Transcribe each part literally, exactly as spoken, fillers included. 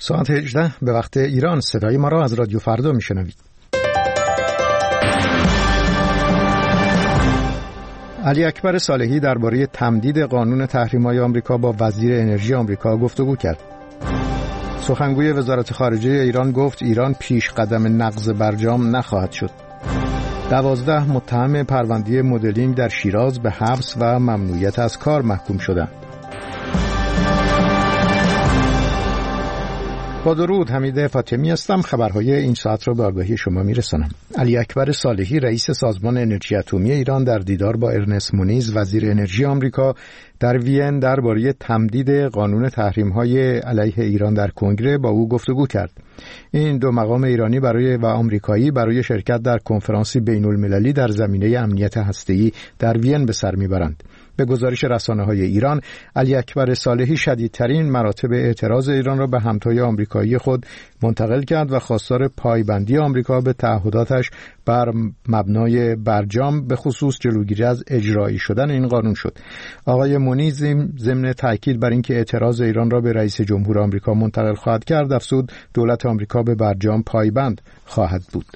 ساعت هجده به وقت ایران. صدای ما را از رادیو فردا میشنوید. علی اکبر صالحی درباره تمدید قانون تحریم‌های آمریکا با وزیر انرژی آمریکا گفتگو کرد. سخنگوی وزارت خارجه ایران گفت ایران پیش قدم نقض برجام نخواهد شد. دوازده متهم پرونده مدلینگ در شیراز به حبس و ممنوعیت از کار محکوم شدند. با درود، حمید فاطمی هستم. خبرهای این ساعت را به آگاهی شما میرسانم. علی اکبر صالحی رئیس سازمان انرژی اتمی ایران در دیدار با ارنست مونیز وزیر انرژی آمریکا در وین درباره تمدید قانون تحریم‌های علیه ایران در کنگره با او گفتگو کرد. این دو مقام ایرانی برای و آمریکایی برای شرکت در کنفرانسی بین‌المللی در زمینه امنیت هسته‌ای در وین به سر میبرند. به گزارش رسانه‌های ایران، علی اکبر صالحی شدیدترین مراتب اعتراض ایران را به همتای آمریکایی خود منتقل کرد و خواستار پایبندی آمریکا به تعهداتش بر مبنای برجام به خصوص جلوگیری از اجرایی شدن این قانون شد. آقای مونیز ضمن تاکید بر اینکه اعتراض ایران را به رئیس جمهور آمریکا منتقل خواهد کرد، افزود دولت آمریکا به برجام پایبند خواهد بود.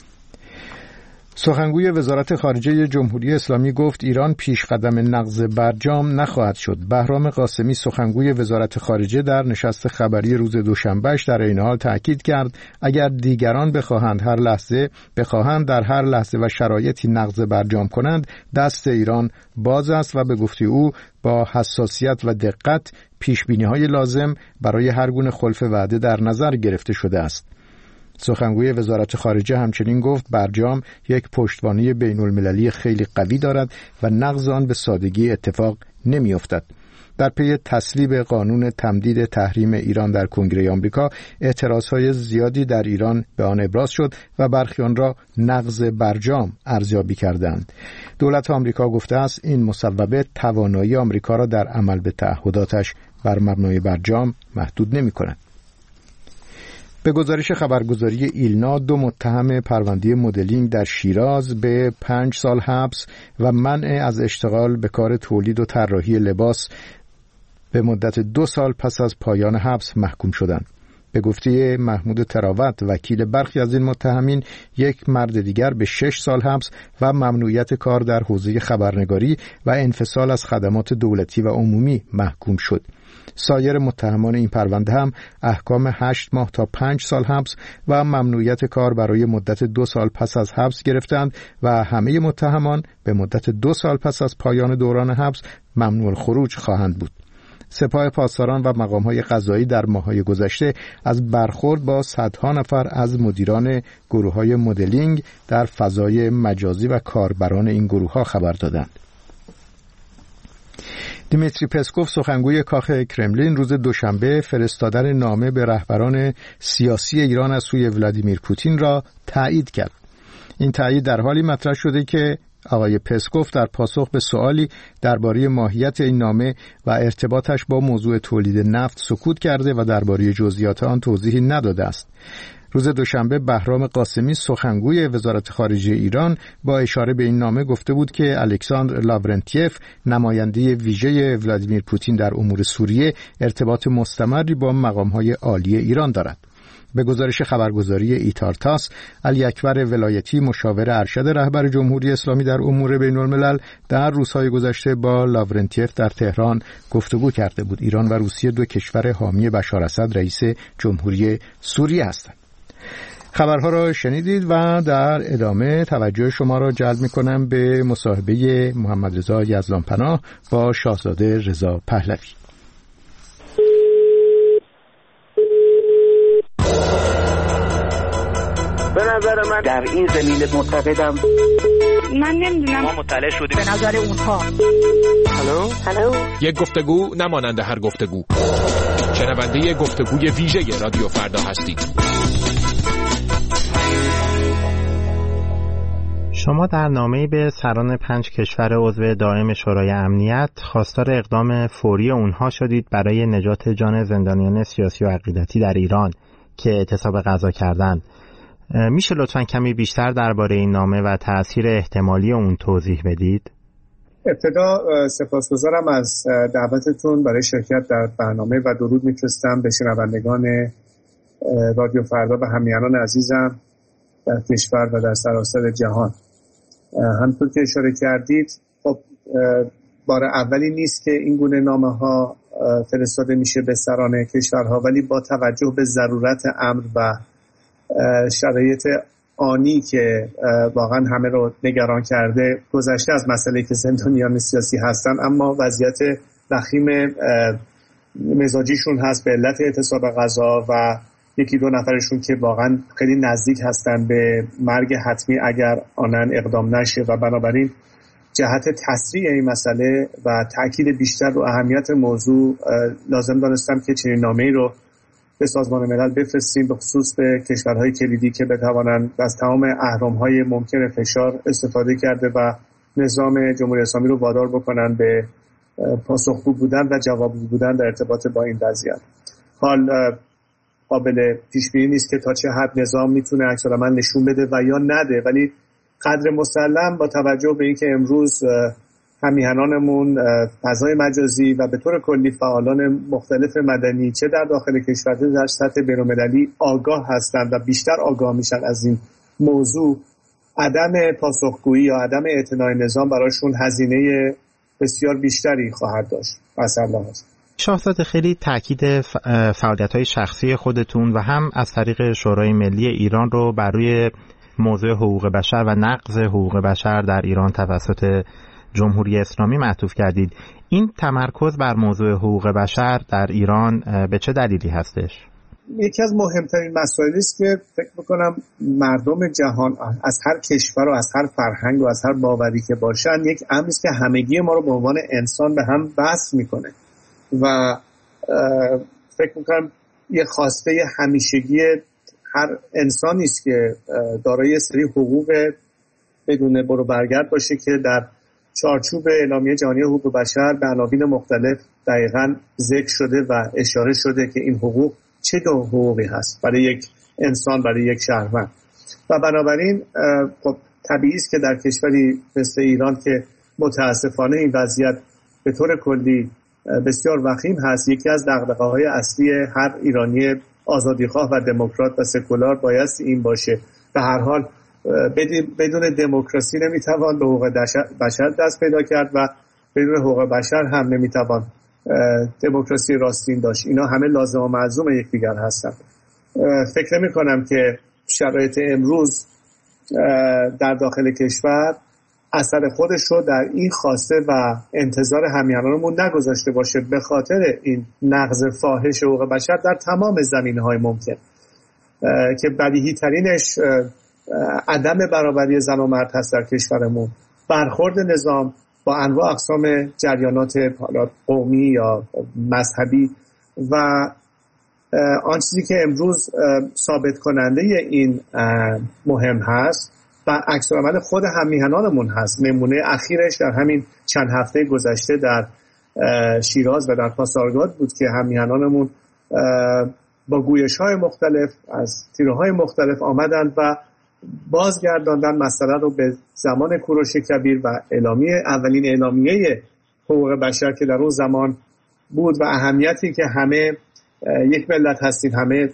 سخنگوی وزارت خارجه جمهوری اسلامی گفت ایران پیش قدم نقض برجام نخواهد شد. بهرام قاسمی سخنگوی وزارت خارجه در نشست خبری روز دوشنبهش در این حال تاکید کرد اگر دیگران بخواهند هر لحظه بخواهند در هر لحظه و شرایطی نقض برجام کنند، دست ایران باز است و به گفته او با حساسیت و دقت پیش‌بینی‌های لازم برای هر گونه خلف وعده در نظر گرفته شده است. سخنگوی وزارت خارجه همچنین گفت برجام یک پشتوانه بین المللی خیلی قوی دارد و نقض آن به سادگی اتفاق نمی افتد. در پی تصویب قانون تمدید تحریم ایران در کنگره آمریکا، اعتراضهای زیادی در ایران به آن ابراز شد و برخی آن را نقض برجام ارزیابی کردند. دولت آمریکا گفته است این مصوبه توانایی آمریکا را در عمل به تعهداتش بر مبنای برجام محدود نمی کند. به گزارش خبرگزاری ایلنا، دو متهم پرونده مدلینگ در شیراز به پنج سال حبس و منع از اشتغال به کار تولید و طراحی لباس به مدت دو سال پس از پایان حبس محکوم شدند. به گفته محمود تراوت، وکیل برخی از این متهمین، یک مرد دیگر به شش سال حبس و ممنوعیت کار در حوزه خبرنگاری و انفصال از خدمات دولتی و عمومی محکوم شد. سایر متهمان این پرونده هم احکام هشت ماه تا پنج سال حبس و ممنوعیت کار برای مدت دو سال پس از حبس گرفتند و همه متهمان به مدت دو سال پس از پایان دوران حبس ممنوع الخروج خواهند بود. سپاه پاسداران و مقام‌های قضایی در ماه‌های گذشته از برخورد با صدها نفر از مدیران گروه‌های مدلینگ در فضای مجازی و کاربران این گروه‌ها خبر دادند. دیمیتری پسکوف سخنگوی کاخ کرملین روز دوشنبه فرستادن نامه به رهبران سیاسی ایران از سوی ولادیمیر پوتین را تایید کرد. این تایید در حالی مطرح شده که آقای پسکوف در پاسخ به سوالی درباره ماهیت این نامه و ارتباطش با موضوع تولید نفت سکوت کرده و درباره جزئیات آن توضیحی نداده است. روز دوشنبه بهرام قاسمی سخنگوی وزارت خارجه ایران با اشاره به این نامه گفته بود که الکساندر لاورنتیف، نماینده ویژه ولادیمیر پوتین در امور سوریه، ارتباط مستمری با مقام‌های عالی ایران دارد. به گزارش خبرگزاری ایتارتاس، علی اکبر ولایتی مشاور ارشد رهبر جمهوری اسلامی در امور بین الملل در روزهای گذشته با لاورنتیف در تهران گفتگو کرده بود. ایران و روسیه دو کشور حامی بشار اسد رئیس جمهوری سوریه هستند. خبرها را شنیدید و در ادامه توجه شما را جلب می‌کنم به مصاحبه محمد رضا یزدانپناه با شاهزاده رضا پهلوی. به نظر من در این زمینه معتقدم من نمیدونم ما مطلع شدیم به نظر اونها. هلو هلو یک گفتگو نمانند هر گفتگو. شنونده گفتگوی ویژه رادیو فردا هستید. شما در نامه‌ای به سران پنج کشور عضو دائم شورای امنیت خواستار اقدام فوری اونها شدید برای نجات جان زندانیان سیاسی و عقیدتی در ایران که اعتصاب غذا کردند. میشه لطفاً کمی بیشتر درباره این نامه و تأثیر احتمالی اون توضیح بدید؟ ابتدا سپاسگزارم از دعوتتون برای شرکت در برنامه و درود میفرستم به شنوندگان رادیو فردا و همیهنان عزیزم در کشور و در سراسر جهان. همونطور که اشاره کردید خب بار اولی نیست که این گونه نامه ها فرستاده میشه به سران کشورها، ولی با توجه به ضرورت امر و شرایط آنی که واقعا همه رو نگران کرده، گذشته از مسئله که زندانیان سیاسی هستن، اما وضعیت وخیم مزاجیشون هست به علت اعتصاب غذا و یکی دو نفرشون که واقعا خیلی نزدیک هستن به مرگ حتمی اگر آنن اقدام نشه و بنابراین جهت تسریع این مسئله و تأکید بیشتر رو اهمیت موضوع لازم دانستم که چنین نامه‌ای رو به سازمان ملل بفرستیم، به خصوص به کشورهای کلیدی که بتوانند از تمام اهرم‌های ممکن فشار استفاده کرده و نظام جمهوری اسلامی رو وادار بکنن به پاسخگو بودن و جوابگو بودن در ارتباط با این وضعیت. حال قابل پیش بینی نیست که تا چه حد نظام میتونه عکس‌العمل نشون بده و یا نده، ولی قدر مسلم با توجه به اینکه امروز همیهنانمون فضای مجازی و به طور کلی فعالان مختلف مدنی چه در داخل کشور چه در سطح بین‌المللی آگاه هستند و بیشتر آگاه میشن از این موضوع، عدم پاسخگویی یا عدم اعتنای نظام براشون هزینه بسیار بیشتری خواهد داشت. اصلا هست. شاهزاده، خیلی تاکید فعالیت‌های شخصی خودتون و هم از طریق شورای ملی ایران رو بر روی موضوع حقوق بشر و نقض حقوق بشر در ایران توسط جمهوری اسلامی معطوف کردید. این تمرکز بر موضوع حقوق بشر در ایران به چه دلیلی هستش؟ یکی از مهمترین مسائلی است که فکر می‌کنم مردم جهان از هر کشور و از هر فرهنگ و از هر باوری که باشن، یک امری است که همگی ما رو به عنوان انسان به هم وصل می‌کنه و فکر می‌کنم یه خواسته همیشگی هر انسانی است که دارای سری حقوق بدون برو برگرد باشه که در چارچوب اعلامیه جهانی حقوق بشر به عناوین مختلف دقیقاً ذکر شده و اشاره شده که این حقوق چه نوع حقوقی هست برای یک انسان، برای یک شهروند. و بنابراین خب طبیعی است که در کشوری مثل ایران که متاسفانه این وضعیت به طور کلی بسیار وخیم هست، یکی از دغدغه‌های اصلی هر ایرانی آزادیخواه و دموکرات و سکولار بایست این باشه. به هر حال بدون دموکراسی نمیتوان به حقوق بشر دست پیدا کرد و بدون حقوق بشر هم نمیتوان دموکراسی راستین داشت. اینا همه لازم و ملزوم یکدیگر هستند. فکر نمی کنم که شرایط امروز در داخل کشور اثر خودش رو در این خواسته و انتظار همیهنانمون نگذاشته باشه به خاطر این نقض فاحش حقوق بشر در تمام زمینه‌های ممکن که بدیهی ترینش عدم برابری زن و مرد هست در کشورمون، برخورد نظام با انواع اقسام جریانات قومی یا مذهبی و آن چیزی که امروز ثابت کننده این مهم هست و عکس‌العمل خود همیهنانمون هست. نمونه اخیرش در همین چند هفته گذشته در شیراز و در پاسارگاد بود که همیهنانمون با گویش‌های مختلف از تیره‌های مختلف آمدند و بازگرداندن مسئله رو به زمان کوروش کبیر و اعلامیه اولین اعلامیه حقوق بشر که در اون زمان بود و اهمیتی که همه یک ملت هستیم، همه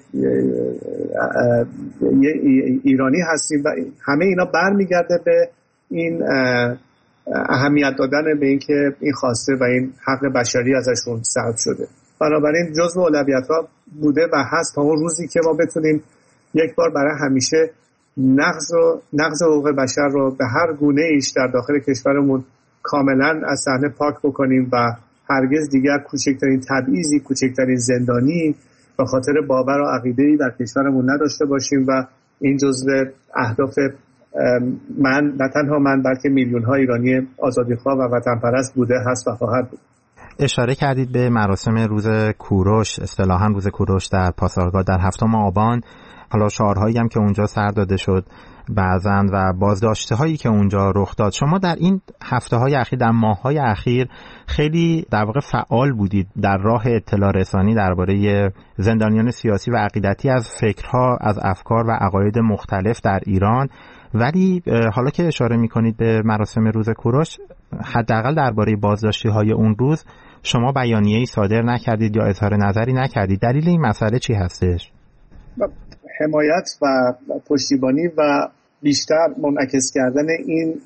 ایرانی هستیم و همه اینا برمیگرده به این اهمیت دادن به اینکه این خواسته و این حق بشری ازشون سلب شده. بنابراین جزو اولویت‌ها بوده و هست تا اون روزی که ما بتونیم یک بار برای همیشه نقض و نقض حقوق بشر رو به هر گونه ایش در داخل کشورمون کاملا از صحنه پاک بکنیم و هرگز دیگر کوچکترین تبعیضی، کوچکترین زندانی به خاطر باور و عقیده‌ای در کشورمون نداشته باشیم و این جزو اهداف من نه تنها من بلکه میلیون‌ها ایرانی آزادیخواه و وطنپرست بوده، هست و خواهد بود. اشاره کردید به مراسم روز کوروش، اصطلاحاً روز کوروش در پاسارگاد در هفتم آبان. حالا شعارهایی هم که اونجا سر داده شد بعضن و بازداشته هایی که اونجا رخ داد. شما در این هفته های اخیر، در ماه های اخیر خیلی در واقع فعال بودید در راه اطلاع رسانی درباره زندانیان سیاسی و عقیدتی از فکرها، از افکار و عقاید مختلف در ایران. ولی حالا که اشاره میکنید به مراسم روز کوروش، حداقل درباره بازداشتی های اون روز شما بیانیه‌ای صادر نکردید یا اظهار نظری نکردید. دلیل این مسئله چی هستش؟ حمایت و پشتیبانی و بیشتر منعکس کردن این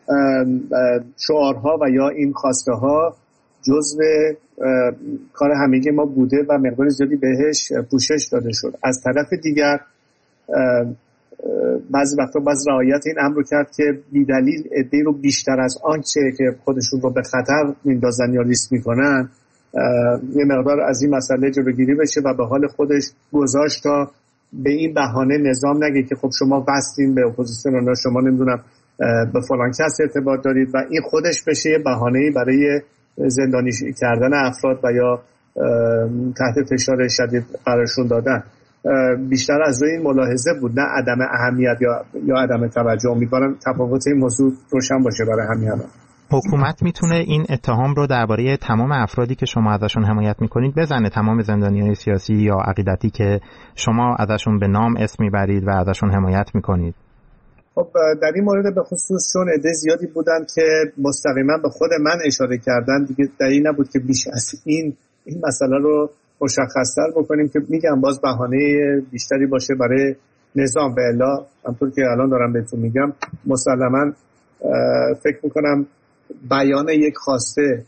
شعارها و یا این خواسته ها جزو کار همگی ما بوده و مقدار زیادی بهش پوشش داده شد. از طرف دیگر بعضی وقتا باز رعایت این امر رو کرد که بی‌دلیل عده‌ای رو بیشتر از آنچه که خودشون رو به خطر میندازن یا لیست میکنن یه مقدار از این مسئله جلوگیری بشه و به حال خودش گذاشت تا به این بهانه نظام نگه که خب شما وصلین به اپوزیسیون، شما نمیدونم به فلان کس ارتباط دارید و این خودش بشه یه بهانه‌ای برای زندانی کردن افراد و یا تحت فشار شدید قرارشون دادن. بیشتر از روی این ملاحظه بود، نه عدم اهمیت یا یا عدم توجه. امیدوارم تفاوت این موضوع روشن باشه برای همین. حکومت میتونه این اتهام رو درباره تمام افرادی که شما ازشون حمایت میکنید بزنه، تمام زندانیان سیاسی یا عقیدتی که شما ازشون به نام اسم میبرید و ازشون حمایت میکنید؟ خب در این مورد به خصوص چون عده زیادی بودن که مستقیما به خود من اشاره کردن، دیگه دلیل نبود که بیش از این این مسئله رو مشخص‌تر بکنیم که میگم باز بهانه بیشتری باشه برای نظام. به الا همونطور که الان دارم بهتون میگم مسلماً فکر میکنم بیان یک خواسته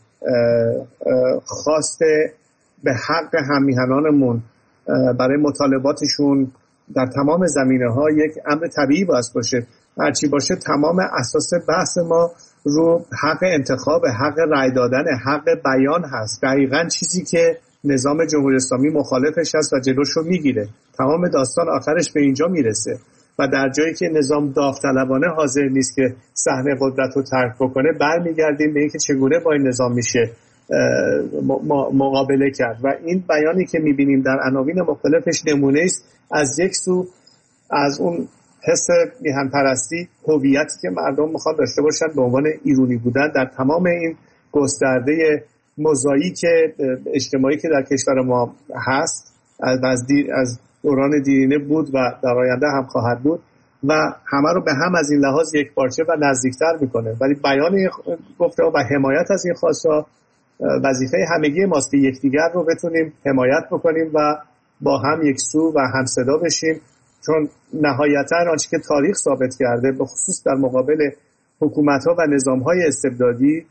خواسته به حق هم‌میهنانمون برای مطالباتشون در تمام زمینه‌ها یک امر طبیعی باید باشه. هرچی باشه تمام اساس بحث ما رو حق انتخاب، حق رأی دادن، حق بیان هست. دقیقاً چیزی که نظام جمهوری اسلامی مخالفش هست و جلوش رو میگیره. تمام داستان آخرش به اینجا میرسه و در جایی که نظام داوطلبانه حاضر نیست که صحنه قدرت رو ترک بکنه، برمیگردیم به اینکه چگونه با این نظام میشه مقابله کرد. و این بیانی که میبینیم در عناوین مختلفش نمونه است از یک سو از اون حس میهن پرستی، هویتی که مردم میخوان داشته باشن به عنوان ایرانی بودن در تمام این گسترده موزاییک اجتماعی که در کشور ما هست، از دیر از دوران دیرینه بود و در آینده هم خواهد بود و همه رو به هم از این لحاظ یک پارچه و نزدیکتر میکنه. ولی بیان گفته و حمایت از این خواسته وظیفه همگی ماست که یکدیگر رو بتونیم حمایت بکنیم و با هم یک سو و هم صدا بشیم، چون نهایتا آنچه که تاریخ ثابت کرده به خصوص در مقابل حکومت‌ها و نظام‌های استبدادی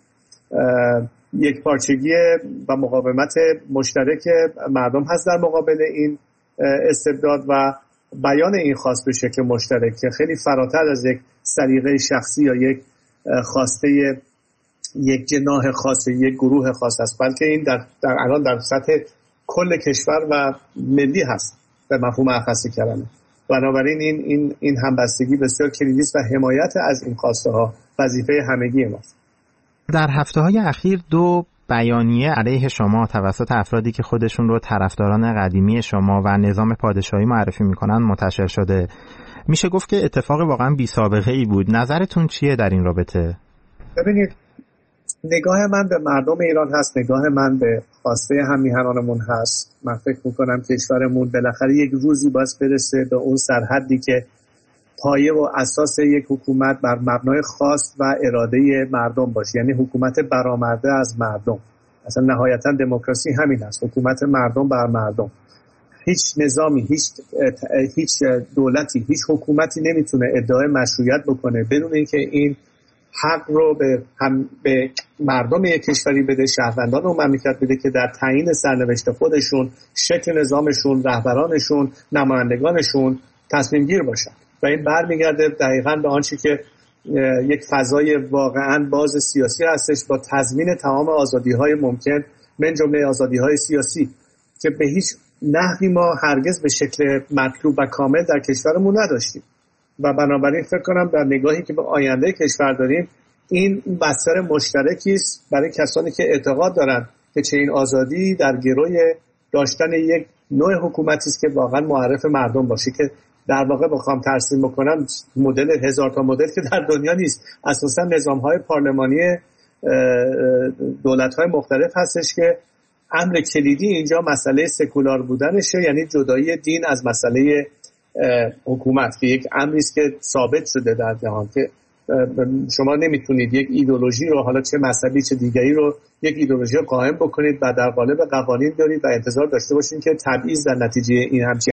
یک پارچگی و مقاومت مشترک مردم هست در مقابل این استبداد و بیان این خواست به شکل مشترک که خیلی فراتر از یک سلیقه شخصی یا یک خواسته یک جناح خاص، یک گروه خاص است، بلکه این در در الان در سطح کل کشور و ملی هست به مفهوم اخص کلمه. بنابراین این این این همبستگی بسیار کلیدی است و حمایت از این خواسته ها وظیفه همگی ماست. در هفته‌های اخیر دو بیانیه علیه شما توسط افرادی که خودشون رو طرفداران قدیمی شما و نظام پادشاهی معرفی میکنن منتشر شده. میشه گفت که اتفاق واقعا بی سابقه ای بود. نظرتون چیه در این رابطه؟ ببینید، نگاه من به مردم ایران هست، نگاه من به خواسته هم‌میهنانمون هست. من فکر میکنم کشورمون بالاخره یک روزی باید برسه به اون سرحدی که پایه و اساس یک حکومت بر مبنای خواست و اراده مردم باشه، یعنی حکومت برآمده از مردم. اصلا نهایتا دموکراسی همین است، حکومت مردم بر مردم. هیچ نظامی، هیچ هیچ دولتی، هیچ حکومتی نمیتونه ادعای مشروعیت بکنه بدون اینکه این حق رو به هم به مردم یک کشوری بده، شهروندان اون مملکت بده که در تعیین سرنوشت خودشون، شکل نظامشون، رهبرانشون، نمایندگانشون تصمیم گیر باشن. و این برمیگرده دقیقاً به آنچه که یک فضای واقعاً باز سیاسی هستش با تضمین تمام آزادی‌های ممکن من جمله آزادی‌های سیاسی که به هیچ نحوی ما هرگز به شکل مطلوب و کامل در کشورمون نداشتیم. و بنابراین فکر کنم در نگاهی که به آینده کشور داریم این بستر مشترکی است برای کسانی که اعتقاد دارند که چنین آزادی در گروی داشتن یک نوع حکومتی است که واقعا معرف مردم باشه، که در واقع بخوام ترسیم بکنم مدل هزار تا مدل که در دنیا نیست، اساسا نظام‌های پارلمانی دولت‌های مختلف هستش که امر کلیدی اینجا مسئله سکولار بودنشه، یعنی جدایی دین از مسئله حکومت که یک امری است که ثابت شده در جهان که شما نمیتونید یک ایدئولوژی رو، حالا چه مذهبی چه دیگری رو، یک ایدئولوژی رو قائم بکنید و در قالب قوانین دارید و انتظار داشته باشید که تبعیض در نتیجه این همچین